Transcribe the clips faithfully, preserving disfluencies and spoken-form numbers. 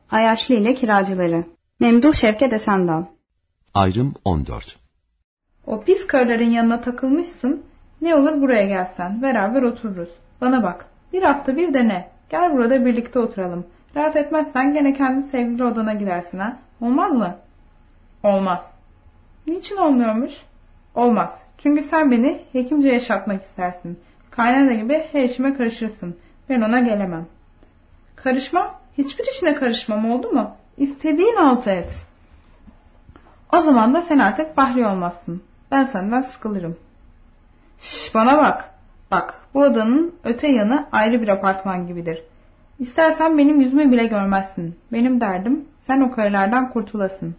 Ayaşlı ile kiracıları. Memduh Şevket Esendal. Ayrım on dört. O pis karıların yanına takılmışsın. Ne olur buraya gelsen. Beraber otururuz. Bana bak. Bir hafta bir dene. Gel burada birlikte oturalım. Rahat etmezsen gene kendi sevgili odana gidersin ha. Olmaz mı? Olmaz. Niçin olmuyormuş? Olmaz. Çünkü sen beni hekimce yaşatmak istersin. Kaynana gibi her işime karışırsın. Ben ona gelemem. Karışmam? Hiçbir işine karışmam, oldu mu? İstediğin altı et. O zaman da sen artık Fahri olmazsın. Ben senden sıkılırım. Şş, bana bak. Bak, bu odanın öte yanı ayrı bir apartman gibidir. İstersen benim yüzümü bile görmezsin. Benim derdim sen o karılardan kurtulasın.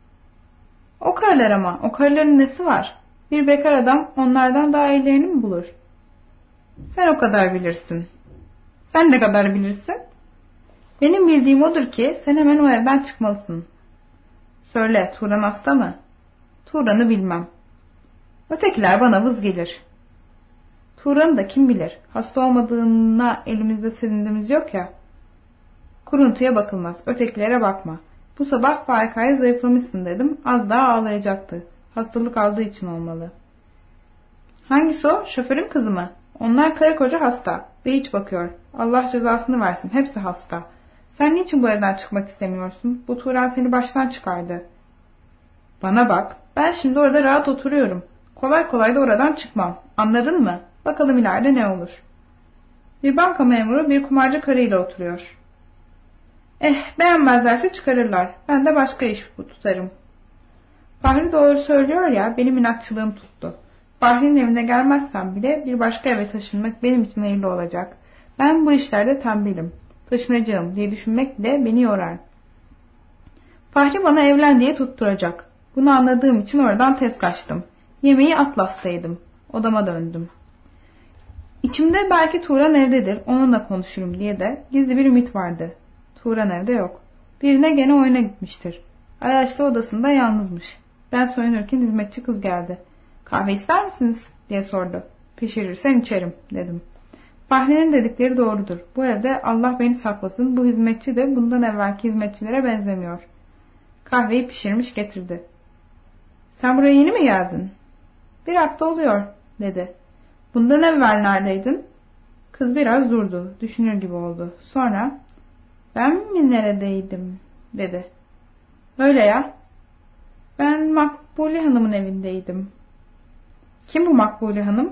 O karılar ama, o karıların nesi var? Bir bekar adam onlardan daha iyilerini mi bulur? Sen o kadar bilirsin. Sen ne kadar bilirsin? Benim bildiğim odur ki sen hemen o evden çıkmalısın. Söyle, Turan hasta mı? Turan'ı bilmem. Ötekiler bana vız gelir. Turan'ı da kim bilir? Hasta olmadığına elimizde sevindiğimiz yok ya. Kuruntuya bakılmaz, ötekilere bakma. Bu sabah Faika'ya zayıflamışsın dedim, az daha ağlayacaktı. Hastalık aldığı için olmalı. Hangisi o? Şoförün kızı mı? Onlar karı koca hasta. Beyiç bakıyor. Allah cezasını versin, hepsi hasta. Sen niçin bu evden çıkmak istemiyorsun? Bu Turan seni baştan çıkardı. Bana bak, ben şimdi orada rahat oturuyorum. Kolay kolay da oradan çıkmam. Anladın mı? Bakalım ileride ne olur. Bir banka memuru bir kumarcı karıyla oturuyor. Eh, beğenmezlerse çıkarırlar. Ben de başka iş tutarım. Fahri doğru söylüyor ya, benim inatçılığım tuttu. Fahri'nin evine gelmezsem bile bir başka eve taşınmak benim için hayırlı olacak. Ben bu işlerde tembelim. Taşınacağım diye düşünmek bile beni yorar. Fahri bana evlen diye tutturacak. Bunu anladığım için oradan tez kaçtım. Yemeği Atlas'ta yedim. Odama döndüm. İçimde belki Turan evdedir, onunla konuşurum diye de gizli bir ümit vardı. Turan evde yok. Birine gene oyuna gitmiştir. Ayaşlı odasında yalnızmış. Ben soyunurken hizmetçi kız geldi. Kahve ister misiniz diye sordu. Pişirirsen içerim dedim. Fahri'nin dedikleri doğrudur. Bu evde Allah beni saklasın, bu hizmetçi de bundan evvelki hizmetçilere benzemiyor. Kahveyi pişirmiş getirdi. Sen buraya yeni mi geldin? Bir hafta oluyor dedi. Bundan evvel neredeydin? Kız biraz durdu. Düşünür gibi oldu. Sonra ben mi neredeydim dedi. Öyle ya. Ben Makbule Hanım'ın evindeydim. Kim bu Makbule Hanım?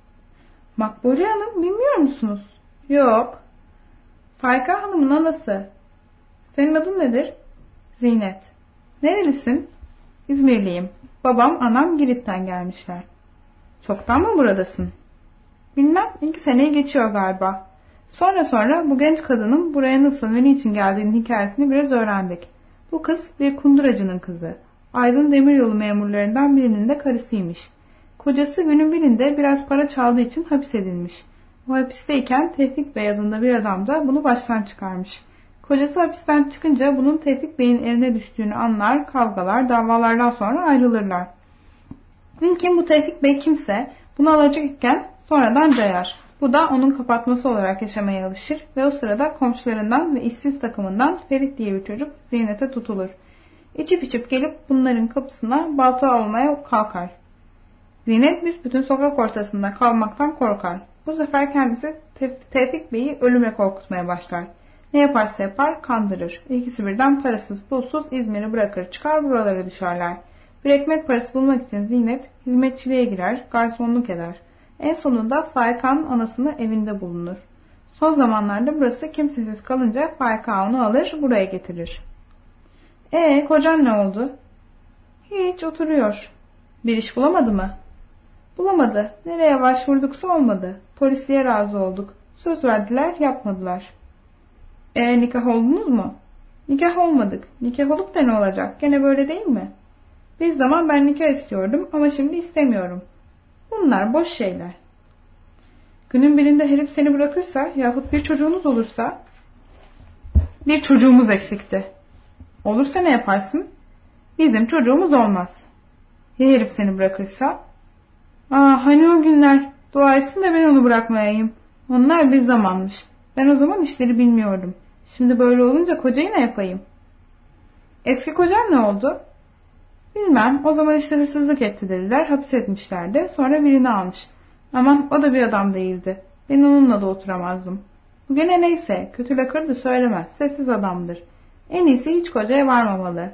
Makbule Hanım bilmiyor musunuz? Yok. Faika Hanım'ın anası. Senin adın nedir? Zinet. Nerelisin? İzmirliyim. Babam anam Girit'ten gelmişler. Çoktan mı buradasın? Bilmem, iki seneyi geçiyor galiba. Sonra sonra bu genç kadının buraya nasıl ve niçin geldiğinin hikayesini biraz öğrendik. Bu kız bir kunduracının kızı. Aydın Demiryolu memurlarından birinin de karısıymış. Kocası günün birinde biraz para çaldığı için hapis edilmiş. O hapisteyken Tevfik Bey adında bir adam da bunu baştan çıkarmış. Kocası hapisten çıkınca bunun Tevfik Bey'in eline düştüğünü anlar, kavgalar, davalardan sonra ayrılırlar. Mümkün bu Tevfik Bey kimse bunu alacak iken sonradan cayar. Bu da onun kapatması olarak yaşamaya alışır ve o sırada komşularından ve işsiz takımından Ferit diye bir çocuk Zeynet'e tutulur. İçip içip gelip bunların kapısına balta olmaya kalkar. Zeynep büsbütün sokak ortasında kalmaktan korkar. Bu sefer kendisi Tevfik Bey'i ölüme korkutmaya başlar. Ne yaparsa yapar kandırır. İkisi birden parasız pulsuz İzmir'i bırakır çıkar buralara düşerler. Bir ekmek parası bulmak için Zinet hizmetçiliğe girer, garsonluk eder. En sonunda Faika'nın anasını evinde bulunur. Son zamanlarda burası kimsesiz kalınca Faika onu alır buraya getirir. Ee, kocan ne oldu? Hiç oturuyor. Bir iş bulamadı mı? Bulamadı. Nereye başvurduksa olmadı. Polisliğe razı olduk. Söz verdiler, yapmadılar. Ee, nikah oldunuz mu? Nikah olmadık. Nikah olup da ne olacak? Gene böyle değil mi? Bir zaman ben nikah istiyordum ama şimdi istemiyorum. Bunlar boş şeyler. Günün birinde herif seni bırakırsa yahut bir çocuğunuz olursa... Bir çocuğumuz eksikti. Olursa ne yaparsın? Bizim çocuğumuz olmaz. Ya herif seni bırakırsa? Aa, hani o günler. Dua etsin de ben onu bırakmayayım. Onlar bir zamanmış. Ben o zaman işleri bilmiyordum. Şimdi böyle olunca kocayı ne yapayım? Eski kocan ne oldu? Bilmem, o zaman işte hırsızlık etti dediler, hapis etmişlerdi, sonra birini almış. Aman o da bir adam değildi. Ben onunla da oturamazdım. Bugüne neyse, kötü lakırdı söylemez, sessiz adamdır. En iyisi hiç kocaya varmamalı.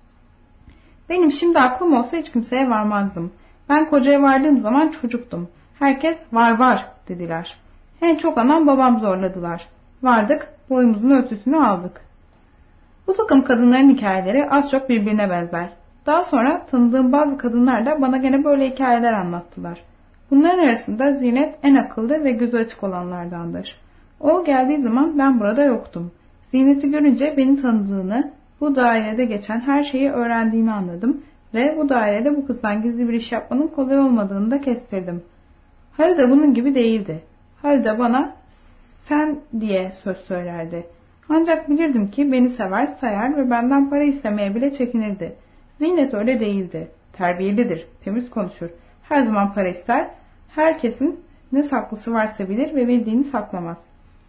Benim şimdi aklım olsa hiç kimseye varmazdım. Ben kocaya vardığım zaman çocuktum. Herkes var var dediler. En çok anam babam zorladılar. Vardık, boyumuzun ölçüsünü aldık. Bu takım kadınların hikayeleri az çok birbirine benzer. Daha sonra tanıdığım bazı kadınlar da bana gene böyle hikayeler anlattılar. Bunların arasında Zinet en akıllı ve gözü açık olanlardandır. O geldiği zaman ben burada yoktum. Zinet'i görünce beni tanıdığını, bu dairede geçen her şeyi öğrendiğini anladım ve bu dairede bu kızdan gizli bir iş yapmanın kolay olmadığını da kestirdim. Halide bunun gibi değildi. Halide bana sen diye söz söylerdi. Ancak bilirdim ki beni sever, sayar ve benden para istemeye bile çekinirdi. Zinet öyle değildi. Terbiyelidir, temiz konuşur. Her zaman para ister. Herkesin ne saklısı varsa bilir ve bildiğini saklamaz.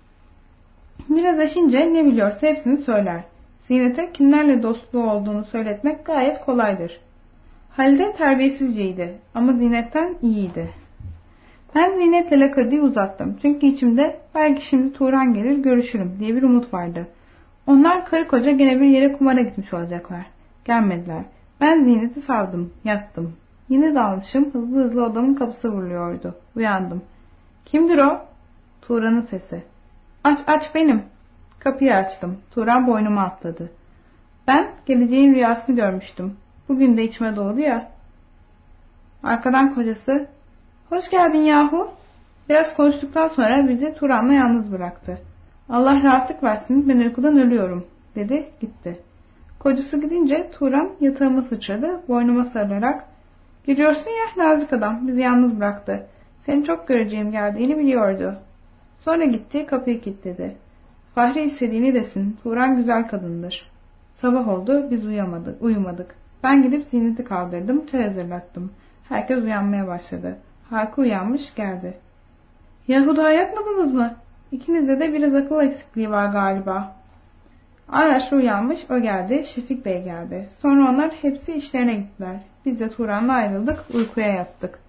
Biraz aşınca ne biliyorsa hepsini söyler. Zinet'e kimlerle dostluğu olduğunu söyletmek gayet kolaydır. Halide terbiyesizceydi ama Zinet'ten iyiydi. Ben Zinet'le lakırdığı uzattım. Çünkü içimde belki şimdi Turan gelir görüşürüm diye bir umut vardı. Onlar karı koca gene bir yere kumara gitmiş olacaklar. Gelmediler. Ben Zinet'i savdım. Yattım. Yine dalmışım. Hızlı hızlı odamın kapısı vuruluyordu. Uyandım. Kimdir o? Turan'ın sesi. Aç aç benim. Kapıyı açtım. Turan boynuma atladı. Ben geleceğin rüyasını görmüştüm. Bugün de içime doğdu ya. Arkadan kocası. Hoş geldin yahu. Biraz konuştuktan sonra bizi Turan'la yalnız bıraktı. Allah rahatlık versin, ben uykudan ölüyorum dedi, gitti. Kocası gidince Turan yatağıma sıçradı, boynuma sarılarak gidiyorsun ya nazik adam, bizi yalnız bıraktı. Seni çok göreceğim geldiğini biliyordu. Sonra gitti, kapıyı kilitledi. Fahri istediğini desin, Turan güzel kadındır. Sabah oldu, biz uyuyamadık, uyumadık. Ben gidip Zinet'i kaldırdım, çay hazırlattım. Herkes uyanmaya başladı. Hakkı uyanmış geldi. Yahu daha yatmadınız mı? İkinizde de biraz akıl eksikliği var galiba. Ayaşlı uyanmış, o geldi, Şefik Bey geldi. Sonra onlar hepsi işlerine gittiler. Biz de Turan'la ayrıldık, uykuya yattık.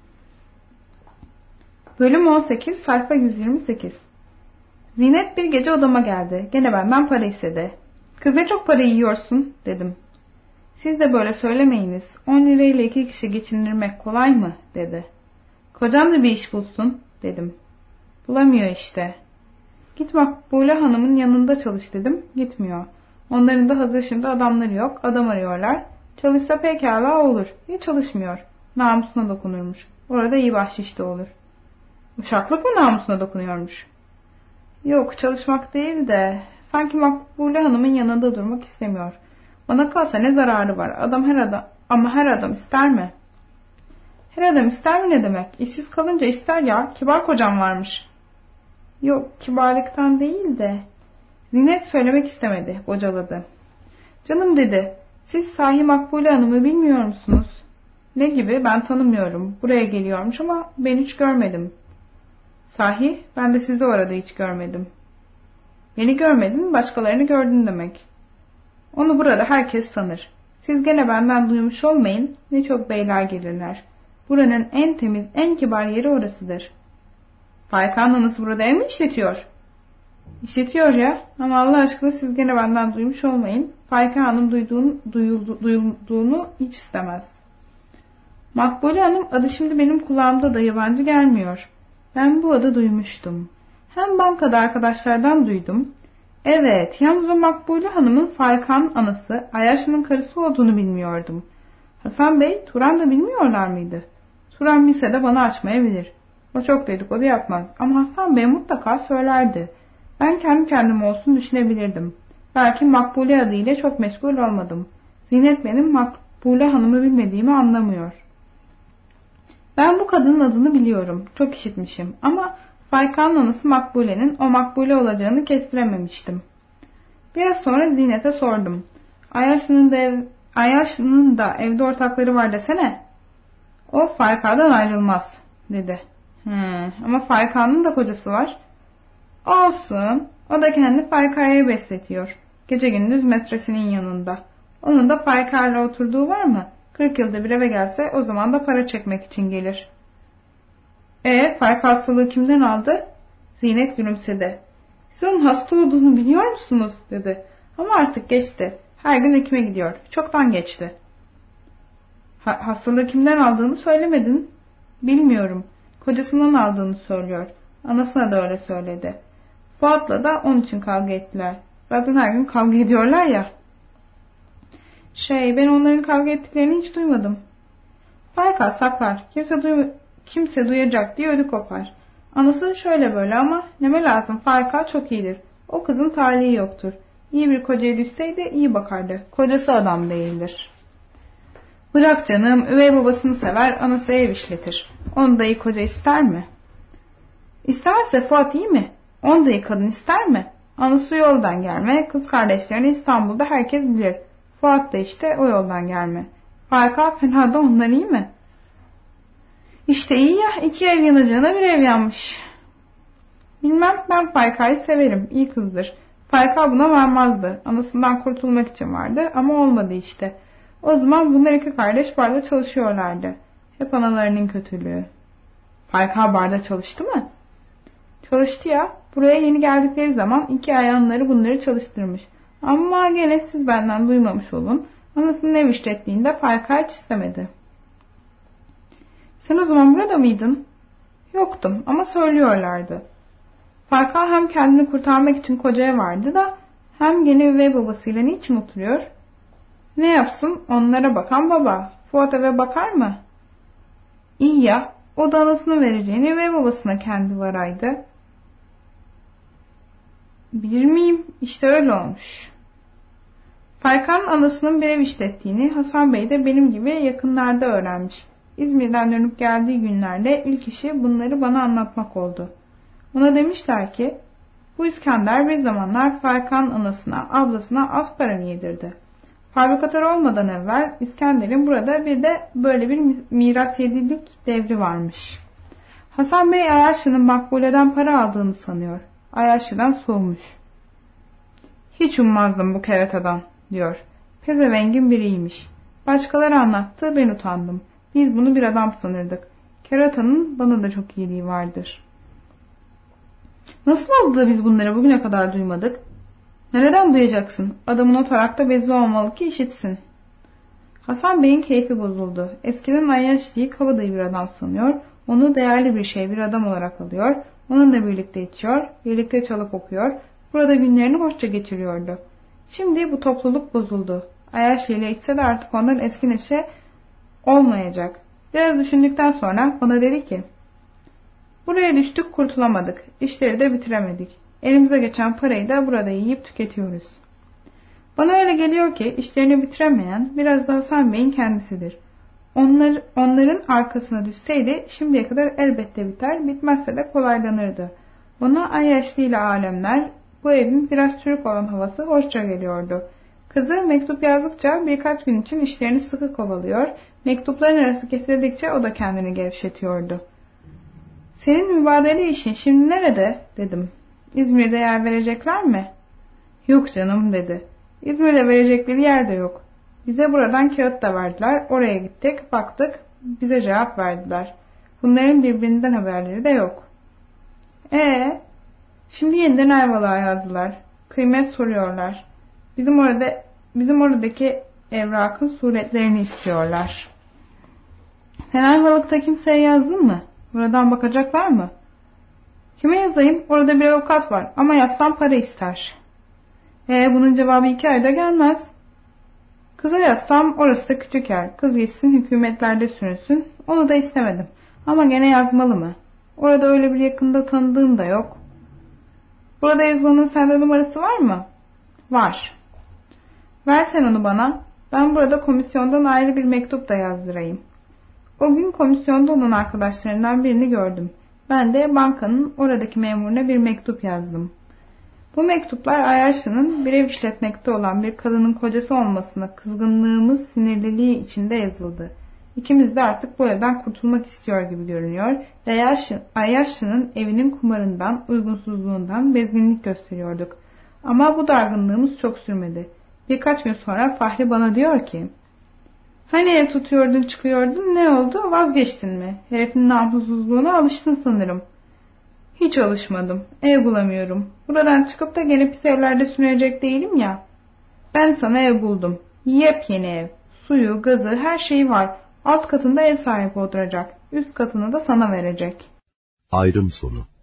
Bölüm on sekiz, sayfa yüz yirmi sekiz. Zinet bir gece odama geldi. Gene benden para istedi. Kız ne çok para yiyorsun, dedim. Siz de böyle söylemeyiniz. On lirayla iki kişi geçindirmek kolay mı, dedi. Kocam da bir iş bulsun, dedim. Bulamıyor işte. Git Makbule Hanım'ın yanında çalış dedim. Gitmiyor. Onların da hazır şimdi adamları yok. Adam arıyorlar. Çalışsa pekala olur. Ya çalışmıyor. Namusuna dokunurmuş. Orada iyi bahşiş de olur. Uşaklık mı namusuna dokunuyormuş? Yok, çalışmak değil de sanki Makbule Hanım'ın yanında durmak istemiyor. Bana kalsa ne zararı var? Adam her adam ama her adam ister mi? Her adam ister mi ne demek? İşsiz kalınca ister ya. Kibar kocam varmış. Yok, kibarlıktan değil de. Zinet söylemek istemedi. Bocaladı. Canım dedi. Siz sahi Makbule Hanım'ı bilmiyor musunuz? Ne gibi? Ben tanımıyorum. Buraya geliyormuş ama ben hiç görmedim. Sahi ben de sizi orada hiç görmedim. Beni görmedin, başkalarını gördün demek. Onu burada herkes tanır. Siz gene benden duymuş olmayın. Ne çok beyler gelirler. Buranın en temiz, en kibar yeri orasıdır. Fayka'nın anası burada ev mi işletiyor? İşletiyor ya. Ama Allah aşkına siz gene benden duymuş olmayın. Fayka Hanım duyduğunu, duyuldu, duyulduğunu hiç istemez. Makbule Hanım adı şimdi benim kulağımda da yabancı gelmiyor. Ben bu adı duymuştum. Hem bankada arkadaşlardan duydum. Evet, yalnız o Makbule Hanım'ın Fayka'nın anası Ayaşlı'nın karısı olduğunu bilmiyordum. Hasan Bey, Turan da bilmiyorlar mıydı? Turan bilse de bana açmayabilir. O çok dedikodu yapmaz ama Hasan Bey mutlaka söylerdi. Ben kendi kendim olsun düşünebilirdim. Belki Makbule adıyla çok meşgul olmadım. Zinet benim Makbule Hanım'ı bilmediğimi anlamıyor. Ben bu kadının adını biliyorum. Çok işitmişim ama Fayka'nın anası Makbule'nin o Makbule olacağını kestirememiştim. Biraz sonra Zinet'e sordum. Ayaşlı'nın da, ev, Ayaşlı'nın da evde ortakları var desene. O Fayka'dan ayrılmaz dedi. Hmm, ama Fayka'nın da kocası var. Olsun. O da kendi Fayka'ya besletiyor. Gece gündüz metresinin yanında. Onun da Fayka'yla oturduğu var mı? Kırk yılda bir eve gelse o zaman da para çekmek için gelir. E Fayka hastalığı kimden aldı? Zinet gülümsedi. Siz onun hasta olduğunu biliyor musunuz? Dedi. Ama artık geçti. Her gün hekime gidiyor. Çoktan geçti. Ha, hastalığı kimden aldığını söylemedin. Bilmiyorum. Kocasından aldığını söylüyor. Anasına da öyle söyledi. Fuat'la da onun için kavga ettiler. Zaten her gün kavga ediyorlar ya. Şey, ben onların kavga ettiklerini hiç duymadım. Fayka saklar. Kimse, duy kimse duyacak diye ödü kopar. Anası şöyle böyle ama neme lazım, Fayka çok iyidir. O kızın talihi yoktur. İyi bir kocaya düşseydi iyi bakardı. Kocası adam değildir. Bırak canım, üvey babasını sever, anası ev işletir. Onu da iyi koca ister mi? İstemezse Fuat iyi mi? Onu da iyi kadın ister mi? Anası yoldan gelme, kız kardeşlerini İstanbul'da herkes bilir. Fuat da işte o yoldan gelme. Fayka fena da ondan iyi mi? İşte iyi ya, iki ev yanacağına bir ev yanmış. Bilmem, ben Fayka'yı severim, iyi kızdır. Fayka buna varmazdı. Anasından kurtulmak için vardı ama olmadı işte. O zaman bunlar iki kardeş barda çalışıyorlardı. Hep analarının kötülüğü. Fayka barda çalıştı mı? Çalıştı ya. Buraya yeni geldikleri zaman iki ayanları bunları çalıştırmış. Ama gene siz benden duymamış olun. Anasının ev işlettiğinde Fayka hiç istemedi. Sen o zaman burada mıydın? Yoktum ama söylüyorlardı. Fayka hem kendini kurtarmak için kocaya vardı da hem gene üvey babasıyla niçin oturuyor? Ne yapsın? Onlara bakan baba. Fuat eve bakar mı? İyi ya. O da anasını vereceğini üvey babasına kendi varaydı. Bilir miyim? İşte öyle olmuş. Fayka'nın anasının bir ev işlettiğini Hasan Bey de benim gibi yakınlarda öğrenmiş. İzmir'den dönüp geldiği günlerde ilk işi bunları bana anlatmak oldu. Ona demişler ki, bu İskender bir zamanlar Fayka'nın anasına, ablasına az para yedirdi. Fabrikatör olmadan evvel İskender'in burada bir de böyle bir miras yedilik devri varmış. Hasan Bey Ayaşlı'nın Makbule'den para aldığını sanıyor. Ayaşlı'dan soğumuş. Hiç ummazdım bu keratadan, diyor. Pezevengin biriymiş. Başkaları anlattı, ben utandım. Biz bunu bir adam sanırdık. Keratanın bana da çok iyiliği vardır. Nasıl oldu da biz bunları bugüne kadar duymadık? Nereden duyacaksın? Adamın o tarakta bezi olmalı ki işitsin. Hasan Bey'in keyfi bozuldu. Eskiden Ayaşlı'yı kabadayı bir adam sanıyor. Onu değerli bir şey, bir adam olarak alıyor. Onunla birlikte içiyor, birlikte çalıp okuyor. Burada günlerini hoşça geçiriyordu. Şimdi bu topluluk bozuldu. Ayaşlı ile içse de artık onların eski neşe olmayacak. Biraz düşündükten sonra bana dedi ki, buraya düştük, kurtulamadık. İşleri de bitiremedik. Elimize geçen parayı da burada yiyip tüketiyoruz. Bana öyle geliyor ki işlerini bitiremeyen biraz da Hasan Bey'in kendisidir. Onlar, onların arkasına düşseydi şimdiye kadar elbette biter, bitmezse de kolaylanırdı. Bana Ayaşlı ile alemler, bu evin biraz çürük olan havası hoşça geliyordu. Kızı mektup yazdıkça birkaç gün için işlerini sıkı kovalıyor, mektupların arası kesildikçe o da kendini gevşetiyordu. Senin mübadele işin şimdi nerede? Dedim. İzmir'de yer verecekler mi? Yok canım, dedi. İzmir'de verecekleri yer de yok. Bize buradan kağıt da verdiler. Oraya gittik, baktık, bize cevap verdiler. Bunların birbirinden haberleri de yok. Ee, şimdi yeniden Ayvalık'a yazdılar. Kıymet soruyorlar. Bizim orada, bizim oradaki evrakın suretlerini istiyorlar. Sen Ayvalık'ta kimseye yazdın mı? Buradan bakacaklar mı? Kime yazayım? Orada bir avukat var ama yazsam para ister. Ee, bunun cevabı iki ayda gelmez. Kıza yazsam orası da küçük yer. Kız gitsin hükümetlerde sürünsün. Onu da istemedim. Ama gene yazmalı mı? Orada öyle bir yakında tanıdığım da yok. Burada yazmanın sende numarası var mı? Var. Versen onu bana. Ben burada komisyondan ayrı bir mektup da yazdırayım. O gün komisyonda olan arkadaşlarından birini gördüm. Ben de bankanın oradaki memuruna bir mektup yazdım. Bu mektuplar Ayaşlı'nın bir ev işletmekte olan bir kadının kocası olmasına kızgınlığımız sinirliliği içinde yazıldı. İkimiz de artık bu evden kurtulmak istiyor gibi görünüyor ve yaşlı, yaşlının evinin kumarından, uygunsuzluğundan bezginlik gösteriyorduk. Ama bu dargınlığımız çok sürmedi. Birkaç gün sonra Fahri bana diyor ki, "Hani ev tutuyordun çıkıyordun, ne oldu, vazgeçtin mi? Herifin namussuzluğuna alıştın sanırım." "Hiç alışmadım, ev bulamıyorum. Buradan çıkıp da gene pis evlerde sürünecek değilim ya. Ben sana ev buldum. Yepyeni ev. Suyu, gazı, her şeyi var. Alt katında ev sahibi oturacak. Üst katını da sana verecek." Ayrım sonu.